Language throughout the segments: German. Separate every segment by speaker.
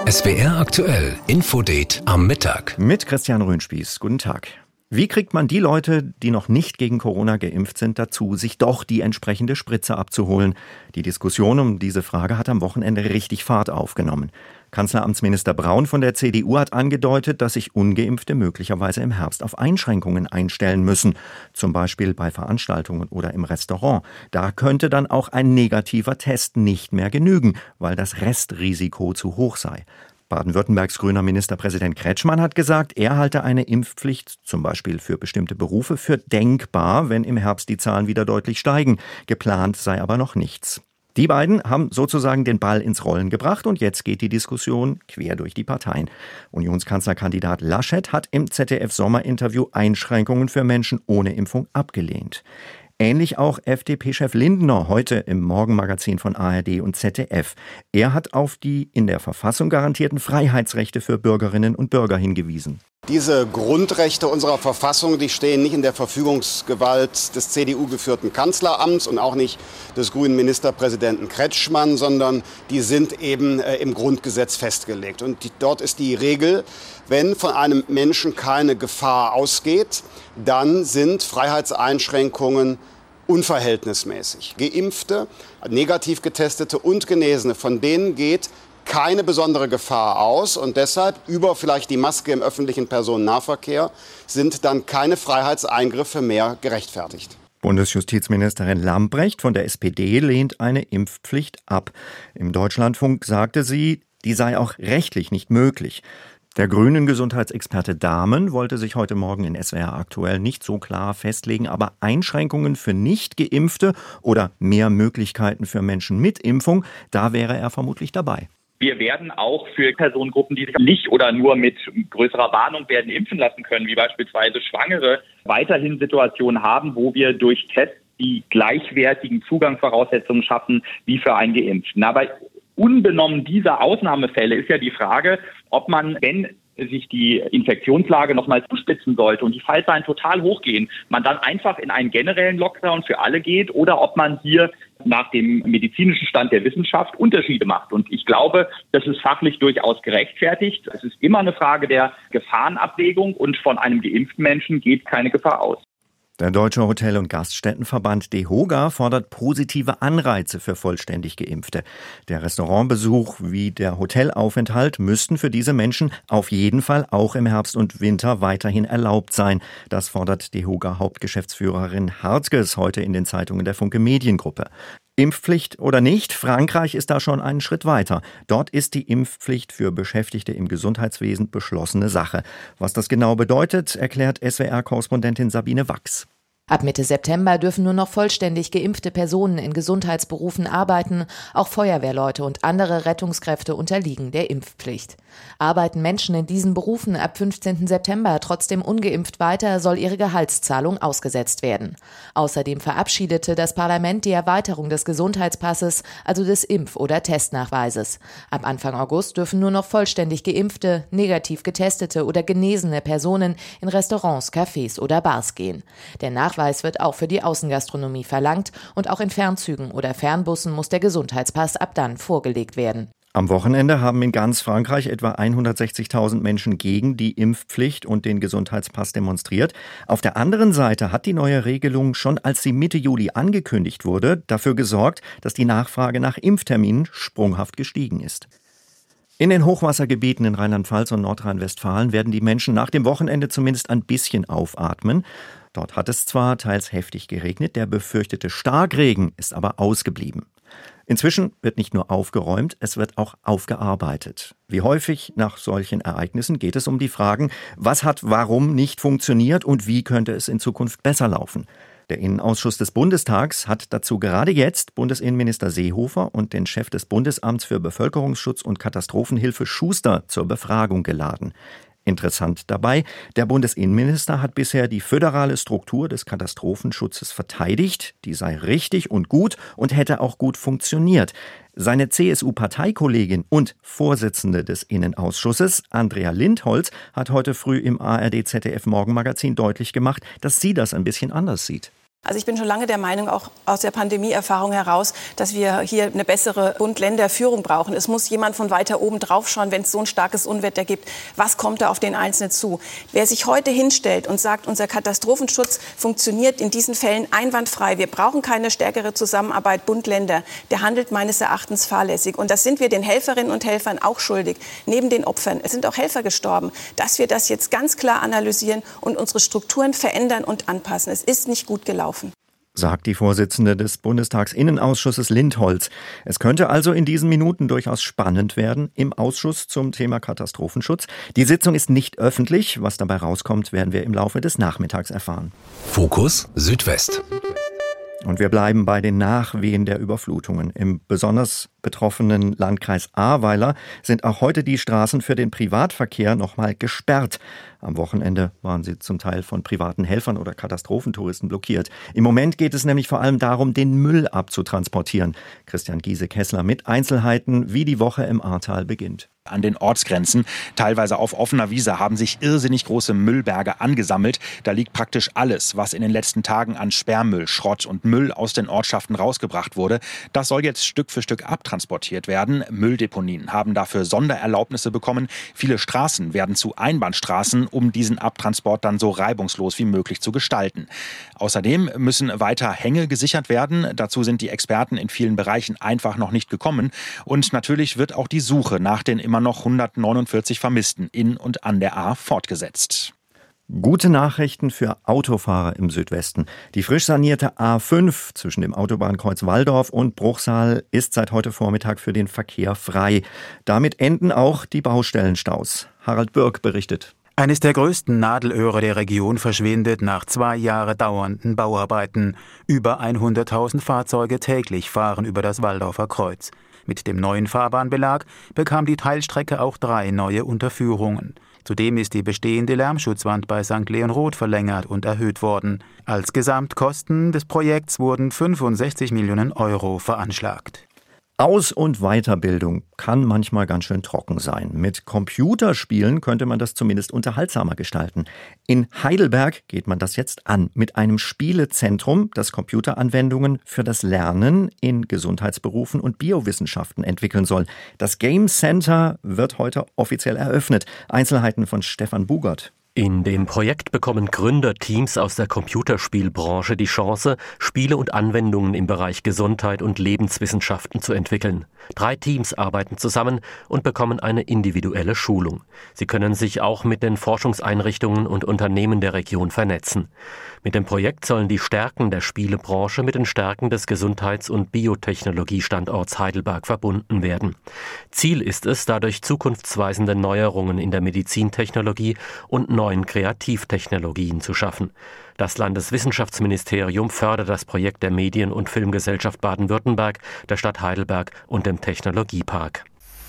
Speaker 1: SWR aktuell, Infodate am Mittag.
Speaker 2: Mit Christian Röhnspieß. Guten Tag. Wie kriegt man die Leute, die noch nicht gegen Corona geimpft sind, dazu, sich doch die entsprechende Spritze abzuholen? Die Diskussion um diese Frage hat am Wochenende richtig Fahrt aufgenommen. Kanzleramtsminister Braun von der CDU hat angedeutet, dass sich Ungeimpfte möglicherweise im Herbst auf Einschränkungen einstellen müssen. Zum Beispiel bei Veranstaltungen oder im Restaurant. Da könnte dann auch ein negativer Test nicht mehr genügen, weil das Restrisiko zu hoch sei. Baden-Württembergs grüner Ministerpräsident Kretschmann hat gesagt, er halte eine Impfpflicht, zum Beispiel für bestimmte Berufe, für denkbar, wenn im Herbst die Zahlen wieder deutlich steigen. Geplant sei aber noch nichts. Die beiden haben sozusagen den Ball ins Rollen gebracht und jetzt geht die Diskussion quer durch die Parteien. Unionskanzlerkandidat Laschet hat im ZDF-Sommerinterview Einschränkungen für Menschen ohne Impfung abgelehnt. Ähnlich auch FDP-Chef Lindner heute im Morgenmagazin von ARD und ZDF. Er hat auf die in der Verfassung garantierten Freiheitsrechte für Bürgerinnen und Bürger hingewiesen.
Speaker 3: Diese Grundrechte unserer Verfassung, die stehen nicht in der Verfügungsgewalt des CDU-geführten Kanzleramts und auch nicht des grünen Ministerpräsidenten Kretschmann, sondern die sind eben im Grundgesetz festgelegt. Und dort ist die Regel, wenn von einem Menschen keine Gefahr ausgeht, dann sind Freiheitseinschränkungen unverhältnismäßig. Geimpfte, negativ getestete und Genesene, von denen geht keine besondere Gefahr aus und deshalb über vielleicht die Maske im öffentlichen Personennahverkehr sind dann keine Freiheitseingriffe mehr gerechtfertigt.
Speaker 2: Bundesjustizministerin Lambrecht von der SPD lehnt eine Impfpflicht ab. Im Deutschlandfunk sagte sie, die sei auch rechtlich nicht möglich. Der grünen Gesundheitsexperte Dahmen wollte sich heute Morgen in SWR aktuell nicht so klar festlegen, aber Einschränkungen für Nicht-Geimpfte oder mehr Möglichkeiten für Menschen mit Impfung, da wäre er vermutlich dabei.
Speaker 4: Wir werden auch für Personengruppen, die sich nicht oder nur mit größerer Warnung werden impfen lassen können, wie beispielsweise Schwangere, weiterhin Situationen haben, wo wir durch Tests die gleichwertigen Zugangsvoraussetzungen schaffen wie für einen Geimpften. Aber unbenommen dieser Ausnahmefälle ist ja die Frage, ob man, wenn sich die Infektionslage nochmal zuspitzen sollte und die Fallzahlen total hochgehen, man dann einfach in einen generellen Lockdown für alle geht oder ob man hier nach dem medizinischen Stand der Wissenschaft Unterschiede macht. Und ich glaube, das ist fachlich durchaus gerechtfertigt. Es ist immer eine Frage der Gefahrenabwägung und von einem geimpften Menschen geht keine Gefahr aus.
Speaker 2: Der Deutsche Hotel- und Gaststättenverband DEHOGA fordert positive Anreize für vollständig Geimpfte. Der Restaurantbesuch wie der Hotelaufenthalt müssten für diese Menschen auf jeden Fall auch im Herbst und Winter weiterhin erlaubt sein. Das fordert DEHOGA-Hauptgeschäftsführerin Harzges heute in den Zeitungen der Funke Mediengruppe. Impfpflicht oder nicht, Frankreich ist da schon einen Schritt weiter. Dort ist die Impfpflicht für Beschäftigte im Gesundheitswesen beschlossene Sache. Was das genau bedeutet, erklärt SWR-Korrespondentin Sabine Wachs.
Speaker 5: Ab Mitte September dürfen nur noch vollständig geimpfte Personen in Gesundheitsberufen arbeiten. Auch Feuerwehrleute und andere Rettungskräfte unterliegen der Impfpflicht. Arbeiten Menschen in diesen Berufen ab 15. September trotzdem ungeimpft weiter, soll ihre Gehaltszahlung ausgesetzt werden. Außerdem verabschiedete das Parlament die Erweiterung des Gesundheitspasses, also des Impf- oder Testnachweises. Ab Anfang August dürfen nur noch vollständig geimpfte, negativ getestete oder genesene Personen in Restaurants, Cafés oder Bars gehen. Der Nachweis wird auch für die Außengastronomie verlangt und auch in Fernzügen oder Fernbussen muss der Gesundheitspass ab dann vorgelegt werden.
Speaker 2: Am Wochenende haben in ganz Frankreich etwa 160.000 Menschen gegen die Impfpflicht und den Gesundheitspass demonstriert. Auf der anderen Seite hat die neue Regelung schon, als sie Mitte Juli angekündigt wurde, dafür gesorgt, dass die Nachfrage nach Impfterminen sprunghaft gestiegen ist. In den Hochwassergebieten in Rheinland-Pfalz und Nordrhein-Westfalen werden die Menschen nach dem Wochenende zumindest ein bisschen aufatmen. Dort hat es zwar teils heftig geregnet, der befürchtete Starkregen ist aber ausgeblieben. Inzwischen wird nicht nur aufgeräumt, es wird auch aufgearbeitet. Wie häufig nach solchen Ereignissen geht es um die Fragen, was hat warum nicht funktioniert und wie könnte es in Zukunft besser laufen. Der Innenausschuss des Bundestags hat dazu gerade jetzt Bundesinnenminister Seehofer und den Chef des Bundesamts für Bevölkerungsschutz und Katastrophenhilfe Schuster zur Befragung geladen. Interessant dabei, der Bundesinnenminister hat bisher die föderale Struktur des Katastrophenschutzes verteidigt. Die sei richtig und gut und hätte auch gut funktioniert. Seine CSU-Parteikollegin und Vorsitzende des Innenausschusses, Andrea Lindholz, hat heute früh im ARD-ZDF-Morgenmagazin deutlich gemacht, dass sie das ein bisschen anders sieht.
Speaker 6: Also ich bin schon lange der Meinung, auch aus der Pandemieerfahrung heraus, dass wir hier eine bessere Bund-Länder-Führung brauchen. Es muss jemand von weiter oben drauf schauen, wenn es so ein starkes Unwetter gibt. Was kommt da auf den Einzelnen zu? Wer sich heute hinstellt und sagt, unser Katastrophenschutz funktioniert in diesen Fällen einwandfrei, wir brauchen keine stärkere Zusammenarbeit Bund-Länder, der handelt meines Erachtens fahrlässig. Und das sind wir den Helferinnen und Helfern auch schuldig, neben den Opfern. Es sind auch Helfer gestorben, dass wir das jetzt ganz klar analysieren und unsere Strukturen verändern und anpassen. Es ist nicht gut gelaufen.
Speaker 2: Sagt die Vorsitzende des Bundestagsinnenausschusses Lindholz. Es könnte also in diesen Minuten durchaus spannend werden im Ausschuss zum Thema Katastrophenschutz. Die Sitzung ist nicht öffentlich. Was dabei rauskommt, werden wir im Laufe des Nachmittags erfahren.
Speaker 1: Fokus Südwest.
Speaker 2: Und wir bleiben bei den Nachwehen der Überflutungen. Im besonders betroffenen Landkreis Ahrweiler sind auch heute die Straßen für den Privatverkehr nochmal gesperrt. Am Wochenende waren sie zum Teil von privaten Helfern oder Katastrophentouristen blockiert. Im Moment geht es nämlich vor allem darum, den Müll abzutransportieren. Christian Giese-Kessler mit Einzelheiten, wie die Woche im Ahrtal beginnt.
Speaker 7: An den Ortsgrenzen, teilweise auf offener Wiese, haben sich irrsinnig große Müllberge angesammelt. Da liegt praktisch alles, was in den letzten Tagen an Sperrmüll, Schrott und Müll aus den Ortschaften rausgebracht wurde. Das soll jetzt Stück für Stück abtransportiert werden. Mülldeponien haben dafür Sondererlaubnisse bekommen. Viele Straßen werden zu Einbahnstraßen, um diesen Abtransport dann so reibungslos wie möglich zu gestalten. Außerdem müssen weiter Hänge gesichert werden. Dazu sind die Experten in vielen Bereichen einfach noch nicht gekommen. Und natürlich wird auch die Suche nach den immer noch 149 Vermissten in und an der Ahr fortgesetzt.
Speaker 2: Gute Nachrichten für Autofahrer im Südwesten. Die frisch sanierte A5 zwischen dem Autobahnkreuz Walldorf und Bruchsal ist seit heute Vormittag für den Verkehr frei. Damit enden auch die Baustellenstaus. Harald Birk berichtet.
Speaker 8: Eines der größten Nadelöhre der Region verschwindet nach 2 Jahre dauernden Bauarbeiten. Über 100.000 Fahrzeuge täglich fahren über das Walldorfer Kreuz. Mit dem neuen Fahrbahnbelag bekam die Teilstrecke auch 3 neue Unterführungen. Zudem ist die bestehende Lärmschutzwand bei St. Leonroth verlängert und erhöht worden. Als Gesamtkosten des Projekts wurden 65 Millionen Euro veranschlagt.
Speaker 2: Aus- und Weiterbildung kann manchmal ganz schön trocken sein. Mit Computerspielen könnte man das zumindest unterhaltsamer gestalten. In Heidelberg geht man das jetzt an mit einem Spielezentrum, das Computeranwendungen für das Lernen in Gesundheitsberufen und Biowissenschaften entwickeln soll. Das Game Center wird heute offiziell eröffnet. Einzelheiten von Stefan Bugert.
Speaker 9: In dem Projekt bekommen Gründerteams aus der Computerspielbranche die Chance, Spiele und Anwendungen im Bereich Gesundheit und Lebenswissenschaften zu entwickeln. 3 Teams arbeiten zusammen und bekommen eine individuelle Schulung. Sie können sich auch mit den Forschungseinrichtungen und Unternehmen der Region vernetzen. Mit dem Projekt sollen die Stärken der Spielebranche mit den Stärken des Gesundheits- und Biotechnologiestandorts Heidelberg verbunden werden. Ziel ist es, dadurch zukunftsweisende Neuerungen in der Medizintechnologie und neuen Kreativtechnologien zu schaffen. Das Landeswissenschaftsministerium fördert das Projekt der Medien- und Filmgesellschaft Baden-Württemberg, der Stadt Heidelberg und dem Technologiepark.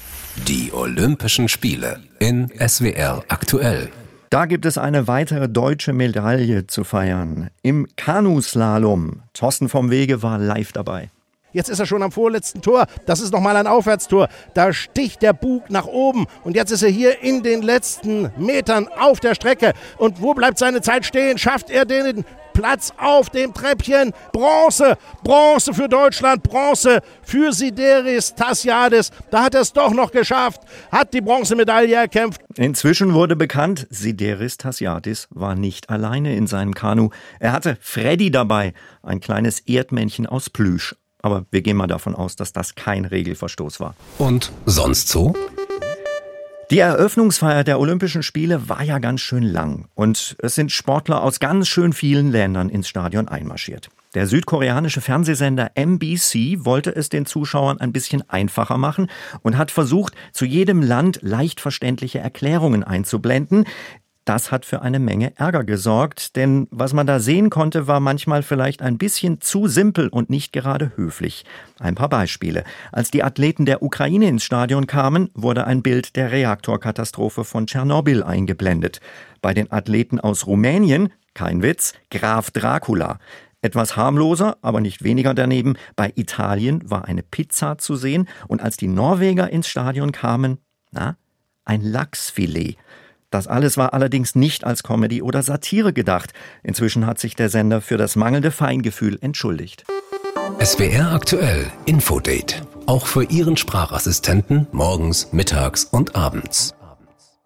Speaker 1: Die Olympischen Spiele in SWR aktuell.
Speaker 2: Da gibt es eine weitere deutsche Medaille zu feiern. Im Kanuslalom. Thorsten vom Wege war live dabei.
Speaker 10: Jetzt ist er schon am vorletzten Tor. Das ist nochmal ein Aufwärtstor. Da sticht der Bug nach oben. Und jetzt ist er hier in den letzten Metern auf der Strecke. Und wo bleibt seine Zeit stehen? Schafft er den Platz auf dem Treppchen? Bronze! Bronze für Deutschland. Bronze für Sideris Tassiadis. Da hat er es doch noch geschafft. Hat die Bronzemedaille erkämpft.
Speaker 2: Inzwischen wurde bekannt, Sideris Tassiadis war nicht alleine in seinem Kanu. Er hatte Freddy dabei, ein kleines Erdmännchen aus Plüsch. Aber wir gehen mal davon aus, dass das kein Regelverstoß war.
Speaker 1: Und sonst so?
Speaker 2: Die Eröffnungsfeier der Olympischen Spiele war ja ganz schön lang. Und es sind Sportler aus ganz schön vielen Ländern ins Stadion einmarschiert. Der südkoreanische Fernsehsender MBC wollte es den Zuschauern ein bisschen einfacher machen und hat versucht, zu jedem Land leicht verständliche Erklärungen einzublenden. Das hat für eine Menge Ärger gesorgt, denn was man da sehen konnte, war manchmal vielleicht ein bisschen zu simpel und nicht gerade höflich. Ein paar Beispiele. Als die Athleten der Ukraine ins Stadion kamen, wurde ein Bild der Reaktorkatastrophe von Tschernobyl eingeblendet. Bei den Athleten aus Rumänien, kein Witz, Graf Dracula. Etwas harmloser, aber nicht weniger daneben, bei Italien war eine Pizza zu sehen und als die Norweger ins Stadion kamen, ein Lachsfilet. Das alles war allerdings nicht als Comedy oder Satire gedacht. Inzwischen hat sich der Sender für das mangelnde Feingefühl entschuldigt.
Speaker 1: SWR aktuell Infodate. Auch für Ihren Sprachassistenten morgens, mittags und abends.